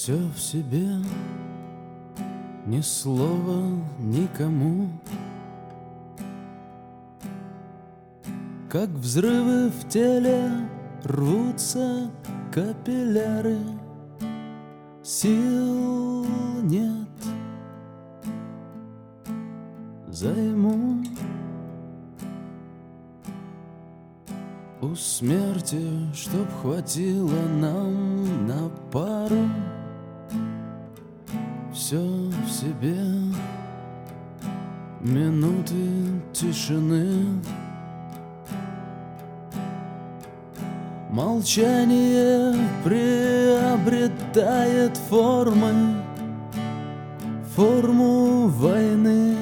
Все в себе, ни слова никому. Как взрывы в теле рвутся капилляры, сил нет, займу у смерти, чтоб хватило нам на пару. Все в себе, минуты тишины. Молчание приобретает форму войны,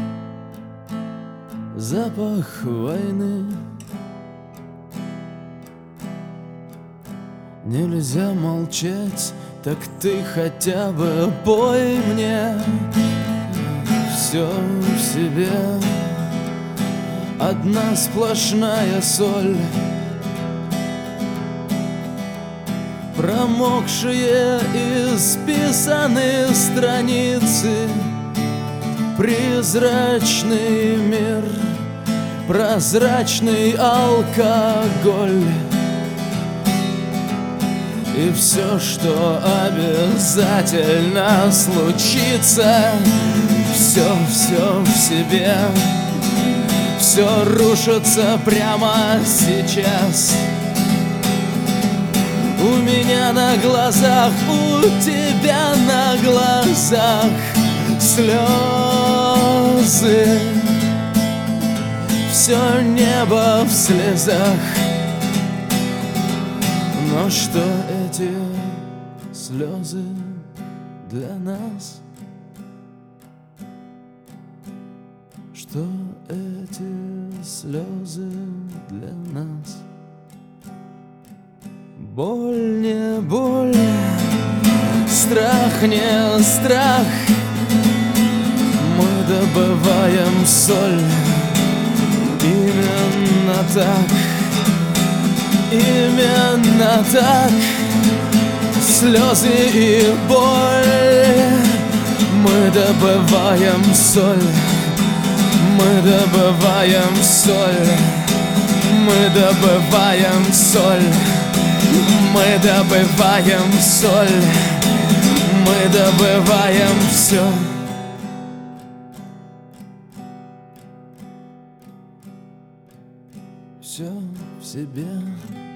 запах войны. Нельзя молчать, так ты хотя бы пой мне. Все в себе, одна сплошная соль. Промокшие исписанные страницы, призрачный мир, прозрачный алкоголь. И все, что обязательно случится, все в себе, все рушится прямо сейчас. У меня на глазах, у тебя на глазах слезы. Все небо в слезах. Но что эти слезы для нас? Что эти слезы для нас? Боль не боль, страх не страх. Мы добываем соль именно так. Именно так, слезы и боль. Мы добываем соль, мы добываем соль, мы добываем соль, мы добываем соль, мы добываем все. Все в себе.